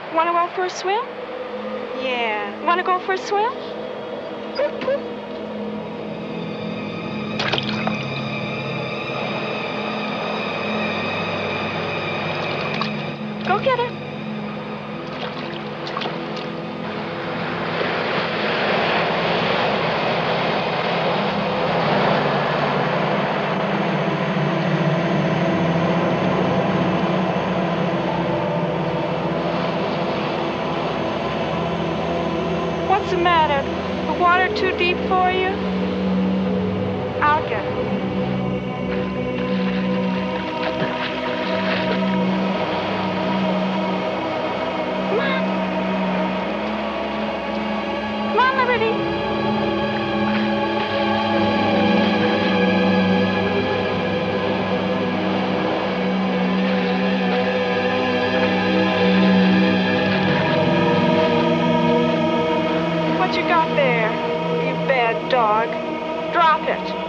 Want to go for a swim? Yeah. Want to go for a swim? Go get it. What's the matter? The water too deep for you? I'll get it. Come on. Come on, Liberty. What you got there, you bad dog? Drop it.